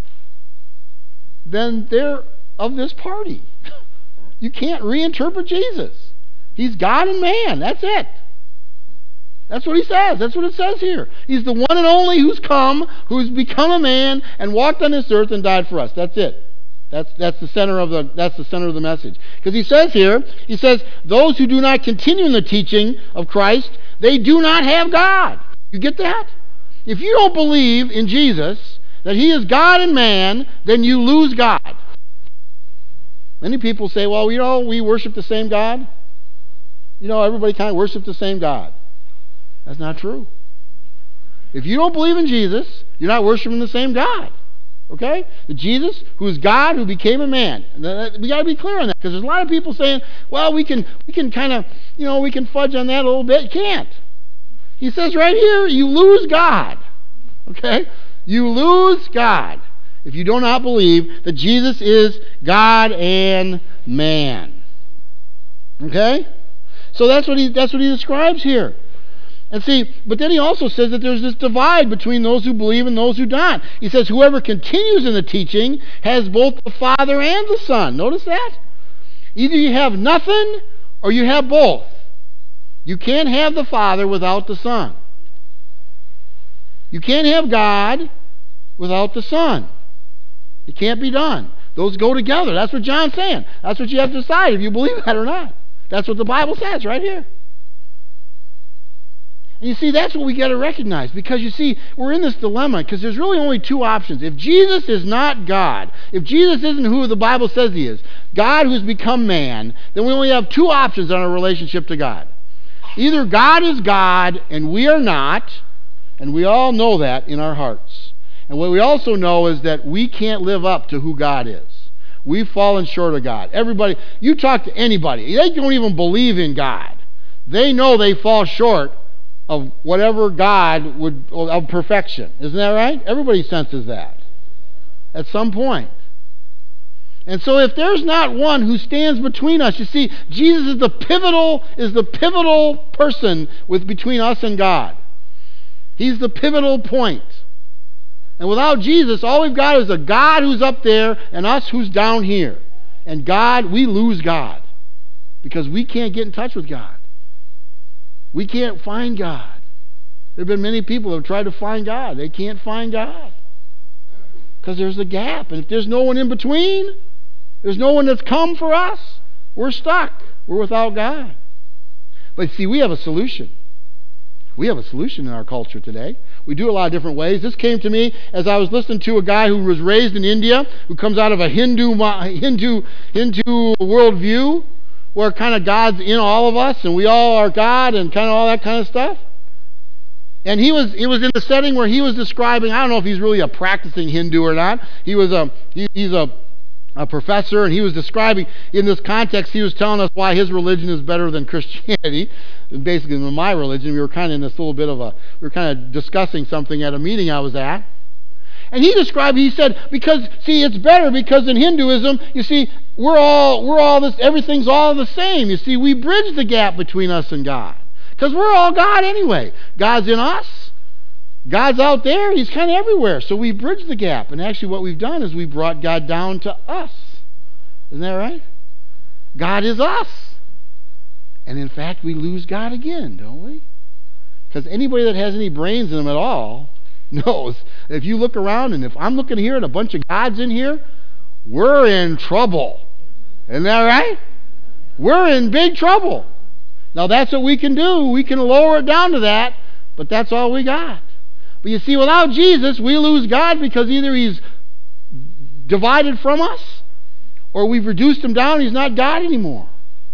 then they're of this party. You can't reinterpret Jesus. He's God and man. That's it. That's what he says. That's what it says here. He's the one and only who's come, who's become a man and walked on this earth and died for us. That's it. That's that's the center of the that's the center of the message. Because he says here, he says, those who do not continue in the teaching of Christ, they do not have God. You get that? If you don't believe in Jesus, that he is God and man, then you lose God. Many people say, well, you know, we worship the same God. You know, everybody kind of worships the same God. That's not true. If you don't believe in Jesus, you're not worshiping the same God. Okay? The Jesus who is God, who became a man. We got to be clear on that, because there's a lot of people saying, well, we can we can kind of, you know, we can fudge on that a little bit. You can't. He says right here, you lose God. Okay? You lose God if you do not believe that Jesus is God and man. Okay? So that's what he that's what he describes here. And see, but then he also says that there's this divide between those who believe and those who don't. He says whoever continues in the teaching has both the Father and the Son. Notice that? Either you have nothing or you have both. You can't have the Father without the Son. You can't have God without the Son. It can't be done. Those go together. That's what John's saying. That's what you have to decide if you believe that or not. That's what the Bible says right here. And you see, that's what we got to recognize, because you see, we're in this dilemma because there's really only two options. If Jesus is not God, if Jesus isn't who the Bible says he is, God who's become man, then we only have two options on our relationship to God. Either God is God and we are not, and we all know that in our hearts. And what we also know is that we can't live up to who God is. We've fallen short of God. Everybody, you talk to anybody, they don't even believe in God. They know they fall short of whatever God would, of perfection. Isn't that right? Everybody senses that at some point. And so if there's not one who stands between us, you see, Jesus is the pivotal, is the pivotal person with between us and God. He's the pivotal point. And without Jesus, all we've got is a God who's up there and us who's down here. And God, we lose God because we can't get in touch with God. We can't find God. There have been many people who have tried to find God. They can't find God because there's a gap. And if there's no one in between, there's no one that's come for us, we're stuck. We're without God. But see, we have a solution. We have a solution in our culture today. We do a lot of different ways. This came to me as I was listening to a guy who was raised in India, who comes out of a Hindu Hindu Hindu worldview, where kind of God's in all of us and we all are God and kind of all that kind of stuff. And he was he was in a setting where he was describing, I don't know if he's really a practicing Hindu or not. He was a he, he's a a professor, and he was describing, in this context, he was telling us why his religion is better than Christianity. Basically, in my religion, we were kind of in this little bit of a, we were kind of discussing something at a meeting I was at. And he described, he said, because, see, it's better because in Hinduism, you see, we're all, we're all this, everything's all the same. You see, we bridge the gap between us and God. Because we're all God anyway. God's in us. God's out there. He's kind of everywhere. So we bridge the gap. And actually what we've done is we brought God down to us. Isn't that right? God is us. And in fact, we lose God again, don't we? Because anybody that has any brains in them at all knows if you look around, and if I'm looking here at a bunch of gods in here, we're in trouble. Isn't that right? We're in big trouble. Now that's what we can do. We can lower it down to that, but that's all we got. But you see, without Jesus, we lose God because either he's divided from us or we've reduced him down and he's not God anymore.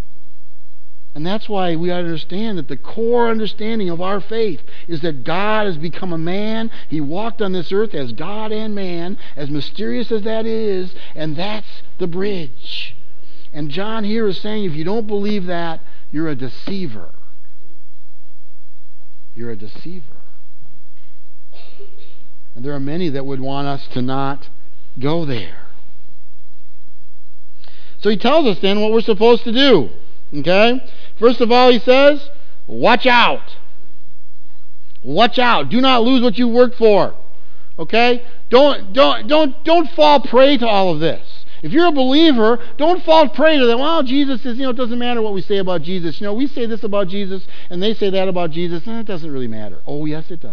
And that's why we understand that the core understanding of our faith is that God has become a man. He walked on this earth as God and man, as mysterious as that is, and that's the bridge. And John here is saying, if you don't believe that, you're a deceiver. You're a deceiver. And there are many that would want us to not go there. So he tells us then what we're supposed to do. Okay? First of all, he says, watch out. Watch out. Do not lose what you worked for. Okay? Don't don't don't don't fall prey to all of this. If you're a believer, don't fall prey to them. Well, Jesus says, you know, it doesn't matter what we say about Jesus. You know, we say this about Jesus, and they say that about Jesus, and it doesn't really matter. Oh, yes, it does.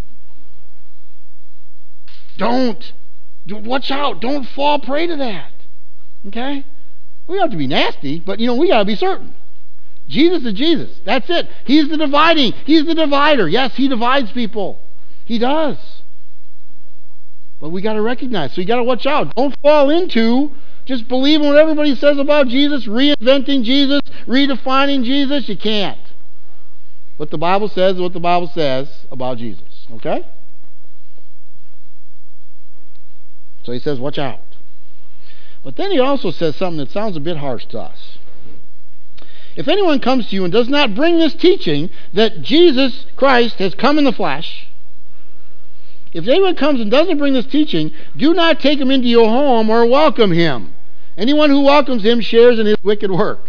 Don't. Watch out. Don't fall prey to that. Okay? We don't have to be nasty, but, you know, we got to be certain. Jesus is Jesus. That's it. He's the dividing. He's the divider. Yes, he divides people. He does. But we got to recognize. So you got to watch out. Don't fall into just believing what everybody says about Jesus, reinventing Jesus, redefining Jesus. You can't. What the Bible says is what the Bible says about Jesus. Okay? So he says, watch out. But then he also says something that sounds a bit harsh to us. If anyone comes to you and does not bring this teaching that Jesus Christ has come in the flesh, if anyone comes and doesn't bring this teaching, do not take him into your home or welcome him. Anyone who welcomes him shares in his wicked work.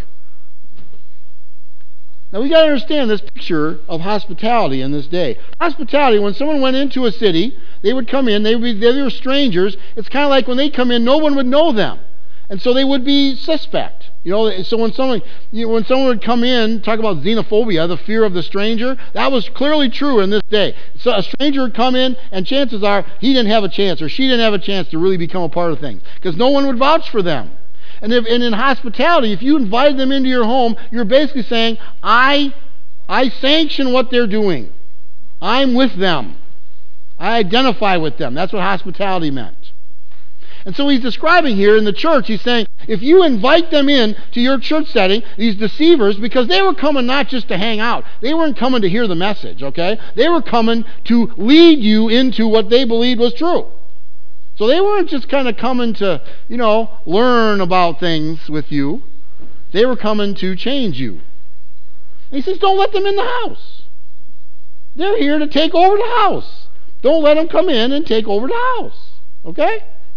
Now we got to understand this picture of hospitality in this day. Hospitality, when someone went into a city, they would come in, they would be, they were strangers. It's kind of like when they come in, no one would know them. And so they would be suspect. You know, so when someone you know, when someone would come in, talk about xenophobia, the fear of the stranger, that was clearly true in this day. So a stranger would come in, and chances are he didn't have a chance or she didn't have a chance to really become a part of things because no one would vouch for them. And, if, and in hospitality, if you invited them into your home, you're basically saying, I, I sanction what they're doing. I'm with them. I identify with them. That's what hospitality meant. And so he's describing here in the church, he's saying, if you invite them in to your church setting, these deceivers, because they were coming not just to hang out, they weren't coming to hear the message, okay? They were coming to lead you into what they believed was true. So they weren't just kind of coming to, you know, learn about things with you. They were coming to change you. And he says, don't let them in the house. They're here to take over the house. Don't let them come in and take over the house. Okay?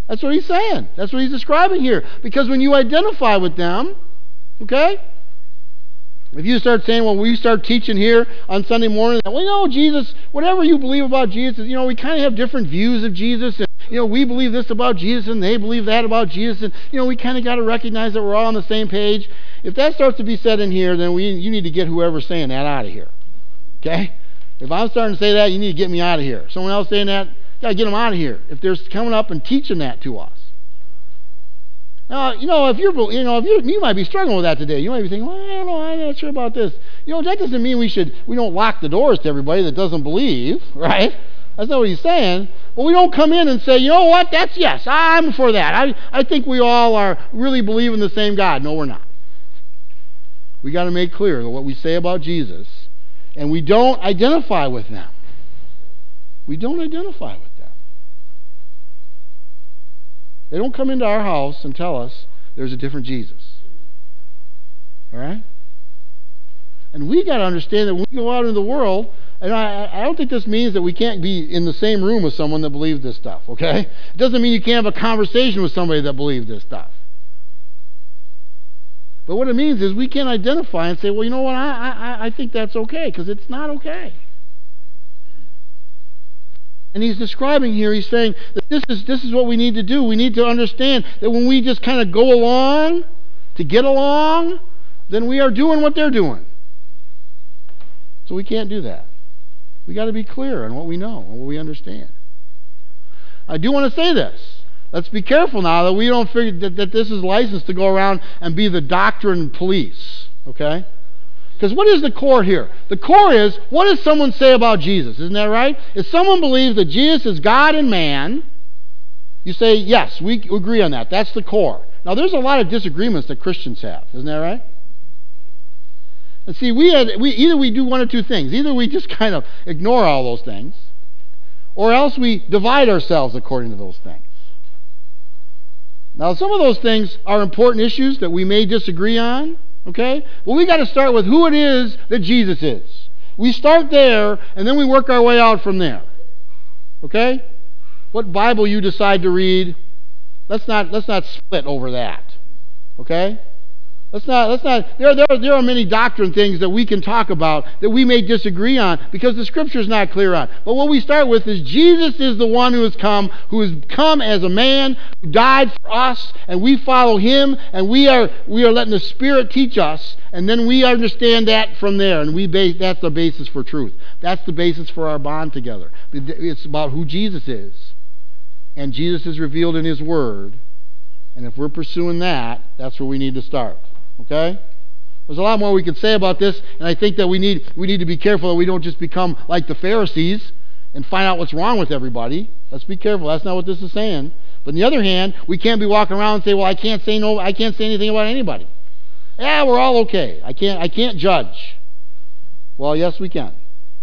That's what he's saying. That's what he's describing here. Because when you identify with them, okay, if you start saying, well, we start teaching here on Sunday morning, that, well, you know, Jesus, whatever you believe about Jesus, you know, we kind of have different views of Jesus, and, you know, we believe this about Jesus, and they believe that about Jesus, and, you know, we kind of got to recognize that we're all on the same page. If that starts to be said in here, then we you need to get whoever's saying that out of here, okay? If I'm starting to say that, you need to get me out of here. Someone else saying that, got to get them out of here. If they're coming up and teaching that to us. Now, you know, if you're, you know, if you you might be struggling with that today. You might be thinking, well, I don't know, I'm not sure about this. You know, that doesn't mean we should, we don't lock the doors to everybody that doesn't believe, right? That's not what he's saying. But we don't come in and say, you know what, that's yes, I'm for that. I, I think we all are really believe in the same God. No, we're not. We got to make clear that what we say about Jesus, and we don't identify with them. We don't identify with them. They don't come into our house and tell us there's a different Jesus. All right? And we got to understand that when we go out into the world, and I, I don't think this means that we can't be in the same room with someone that believes this stuff, okay? It doesn't mean you can't have a conversation with somebody that believes this stuff. But what it means is we can't identify and say, well, you know what, I, I, I think that's okay, because it's not okay. And he's describing here, he's saying that this is this is what we need to do. We need to understand that when we just kind of go along to get along, then we are doing what they're doing. So we can't do that. We got to be clear on what we know and what we understand. I do want to say this. Let's be careful now that we don't figure that, that this is licensed to go around and be the doctrine police. Okay? Because what is the core here? The core is, what does someone say about Jesus? Isn't that right? If someone believes that Jesus is God and man, you say, yes, we agree on that. That's the core. Now, there's a lot of disagreements that Christians have. Isn't that right? And see, we, had, we either we do one or two things. Either we just kind of ignore all those things, or else we divide ourselves according to those things. Now, some of those things are important issues that we may disagree on. Okay? Well, we got to start with who it is that Jesus is. We start there, and then we work our way out from there. Okay? What Bible you decide to read, let's not let's not split over that. Okay? Let's not let's not there there there are many doctrine things that we can talk about that we may disagree on because the scripture is not clear on. But what we start with is Jesus is the one who has come, who has come as a man, who died for us, and we follow him, and we are we are letting the Spirit teach us, and then we understand that from there, and we base that's the basis for truth. That's the basis for our bond together. It's about who Jesus is, and Jesus is revealed in his word, and if we're pursuing that, that's where we need to start. Okay? There's a lot more we could say about this, and I think that we need we need to be careful that we don't just become like the Pharisees and find out what's wrong with everybody. Let's be careful. That's not what this is saying. But on the other hand, we can't be walking around and say, "Well, I can't say no. I can't say anything about anybody." Yeah, we're all okay. I can't. I can't judge. Well, yes, we can.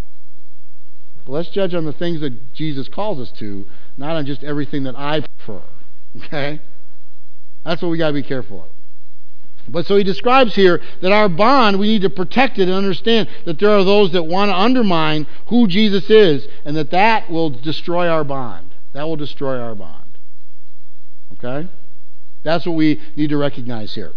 But let's judge on the things that Jesus calls us to, not on just everything that I prefer. Okay? That's what we got to be careful of. But so he describes here that our bond, we need to protect it and understand that there are those that want to undermine who Jesus is, and that that will destroy our bond. That will destroy our bond. Okay? That's what we need to recognize here.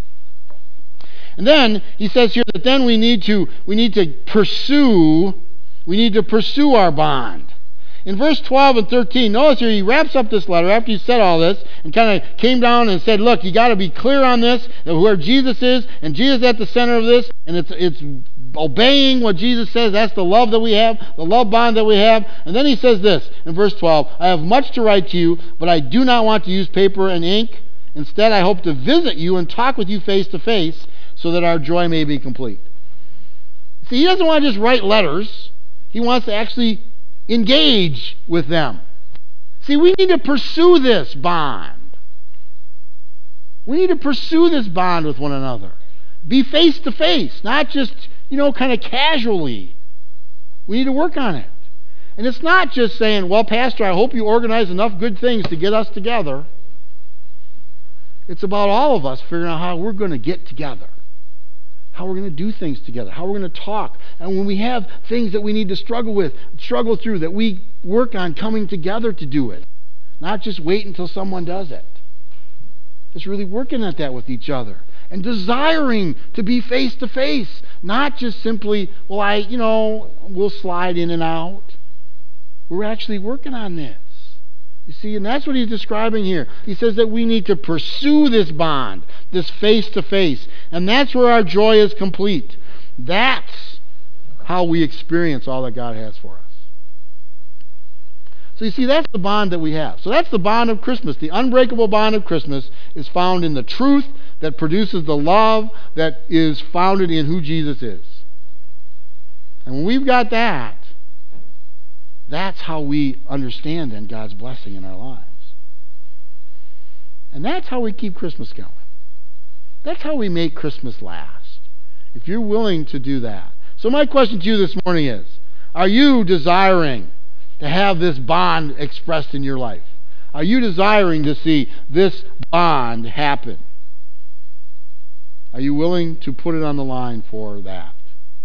And then he says here that then we need to we need to pursue we need to pursue our bond. In verse twelve and thirteen, notice here he wraps up this letter after he said all this and kind of came down and said, look, you got to be clear on this, where Jesus is, and Jesus at the center of this, and it's it's obeying what Jesus says. That's the love that we have, the love bond that we have. And then he says this in verse twelve, I have much to write to you, but I do not want to use paper and ink. Instead, I hope to visit you and talk with you face to face so that our joy may be complete. See, he doesn't want to just write letters. He wants to actually engage with them. See, we need to pursue this bond. We need to pursue this bond with one another. Be face to face, not just, you know, kind of casually. We need to work on it. And it's not just saying, well, Pastor, I hope you organize enough good things to get us together. It's about all of us figuring out how we're going to get together. How we're going to do things together, how we're going to talk. And when we have things that we need to struggle with, struggle through, that we work on coming together to do it. Not just wait until someone does it. It's really working at that with each other. And desiring to be face to face. Not just simply, well, I, you know, we'll slide in and out. We're actually working on this. You see, and that's what he's describing here. He says that we need to pursue this bond, this face to face. And that's where our joy is complete. That's how we experience all that God has for us. So you see, that's the bond that we have. So that's the bond of Christmas. The unbreakable bond of Christmas is found in the truth that produces the love that is founded in who Jesus is. And when we've got that, that's how we understand then God's blessing in our lives. And that's how we keep Christmas going. That's how we make Christmas last. If you're willing to do that. So my question to you this morning is, are you desiring to have this bond expressed in your life? Are you desiring to see this bond happen? Are you willing to put it on the line for that?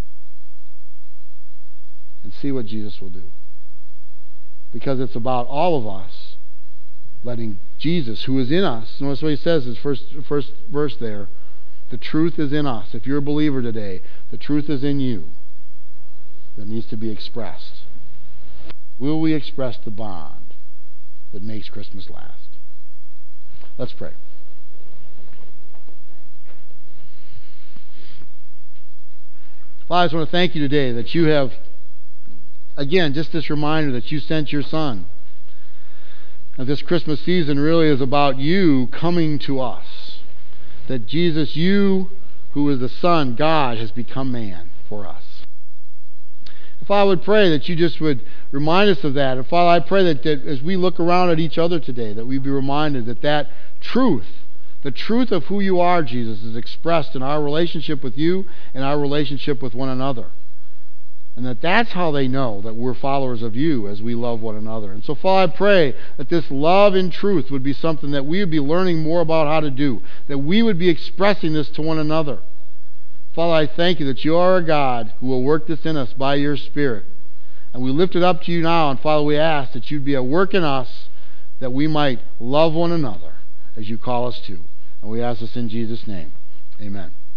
And see what Jesus will do. Because it's about all of us letting Jesus, who is in us, notice what he says in his first, first verse there, the truth is in us. If you're a believer today, the truth is in you that needs to be expressed. Will we express the bond that makes Christmas last? Let's pray. Father, I just want to thank you today that you have, again, just this reminder that you sent your Son. Now, this Christmas season really is about you coming to us. That Jesus, you who is the Son, God, has become man for us. Father, I would pray that you just would remind us of that. And Father, I pray that, that as we look around at each other today, that we be reminded that that truth, the truth of who you are, Jesus, is expressed in our relationship with you and our relationship with one another. And that that's how they know that we're followers of you as we love one another. And so, Father, I pray that this love in truth would be something that we would be learning more about how to do. That we would be expressing this to one another. Father, I thank you that you are a God who will work this in us by your Spirit. And we lift it up to you now. And Father, we ask that you'd be at work in us that we might love one another as you call us to. And we ask this in Jesus' name. Amen.